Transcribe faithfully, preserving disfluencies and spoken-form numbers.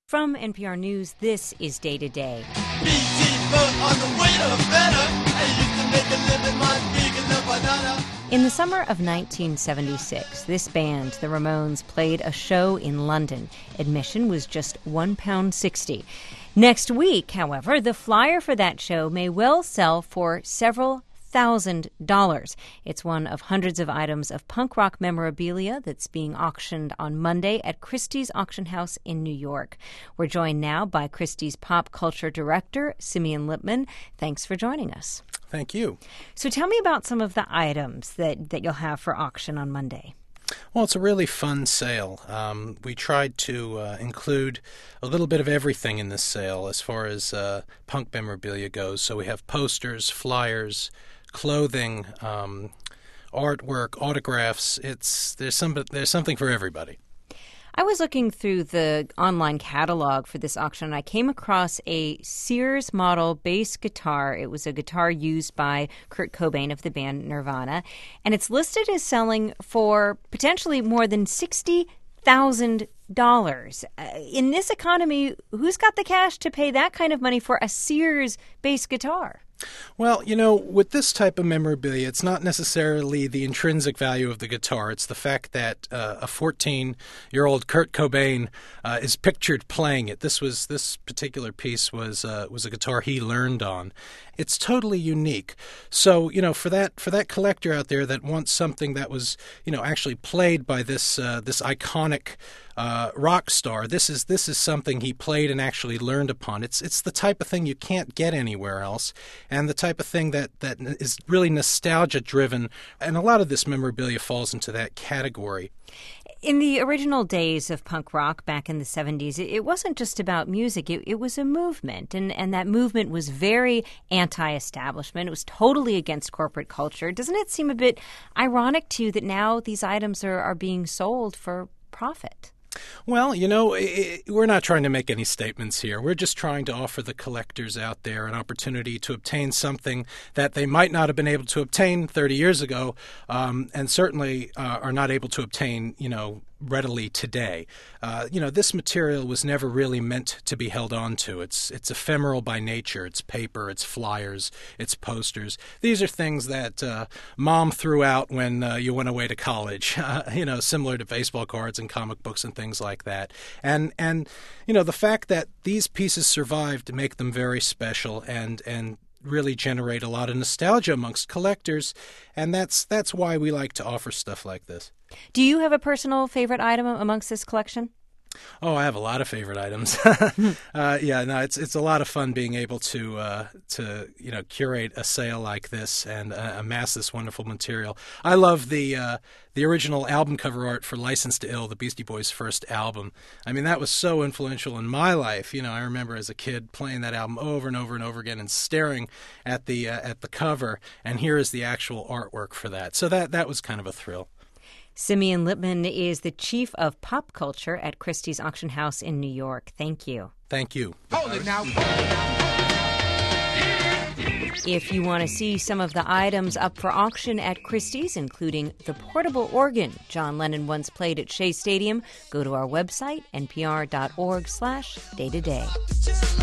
From N P R News, this is Day to Day. In the summer of nineteen seventy-six, this band, the Ramones, played a show in London. Admission was just one pound sixty. Next week, however, the flyer for that show may well sell for several thousand dollars. It's one of hundreds of items of punk rock memorabilia that's being auctioned on Monday at Christie's Auction House in New York. We're joined now by Christie's pop culture director, Simeon Lipman. Thanks for joining us. Thank you. So tell me about some of the items that, that you'll have for auction on Monday. Well, it's a really fun sale. Um, we tried to uh, include a little bit of everything in this sale as far as uh, punk memorabilia goes. So we have posters, flyers, clothing, um, artwork, autographs. It's there's some there's something for everybody. I was looking through the online catalog for this auction, and I came across a Sears model bass guitar. It was a guitar used by Kurt Cobain of the band Nirvana, and it's listed as selling for potentially more than sixty thousand dollars. Uh, in this economy, who's got the cash to pay that kind of money for a Sears bass guitar? Well, you know, with this type of memorabilia, it's not necessarily the intrinsic value of the guitar. It's the fact that uh, a fourteen-year-old Kurt Cobain uh, is pictured playing it. This was this particular piece was uh, was a guitar he learned on. It's totally unique. So, you know, for that for that collector out there that wants something that was, you know, actually played by this uh, this iconic uh, rock star, this is this is something he played and actually learned upon. It's it's the type of thing you can't get anywhere else, and the type of thing that, that is really nostalgia-driven, and a lot of this memorabilia falls into that category. In the original days of punk rock back in the seventies, it wasn't just about music. It, it was a movement, and, and that movement was very anti-establishment. It was totally against corporate culture. Doesn't it seem a bit ironic to you that now these items are, are being sold for profit? Well, you know, it, we're not trying to make any statements here. We're just trying to offer the collectors out there an opportunity to obtain something that they might not have been able to obtain thirty years ago, um, and certainly uh, are not able to obtain, you know, readily today. Uh, you know, this material was never really meant to be held on to. It's it's ephemeral by nature. It's paper, it's flyers, it's posters. These are things that uh, Mom threw out when uh, you went away to college, uh, you know, similar to baseball cards and comic books and things like that. And, and you know, the fact that these pieces survived make them very special and and really generate a lot of nostalgia amongst collectors, and that's that's why we like to offer stuff like this. Do you have a personal favorite item amongst this collection? Oh, I have a lot of favorite items. uh, yeah, no, it's it's a lot of fun being able to uh, to you know curate a sale like this and uh, amass this wonderful material. I love the uh, the original album cover art for "License to Ill," the Beastie Boys' first album. I mean, that was so influential in my life. You know, I remember as a kid playing that album over and over and over again and staring at the uh, at the cover. And here is the actual artwork for that. So that that was kind of a thrill. Simeon Lipman is the chief of pop culture at Christie's Auction House in New York. Thank you. Thank you. Hold it now. If you want to see some of the items up for auction at Christie's, including the portable organ John Lennon once played at Shea Stadium, go to our website, npr dot org slash day to day.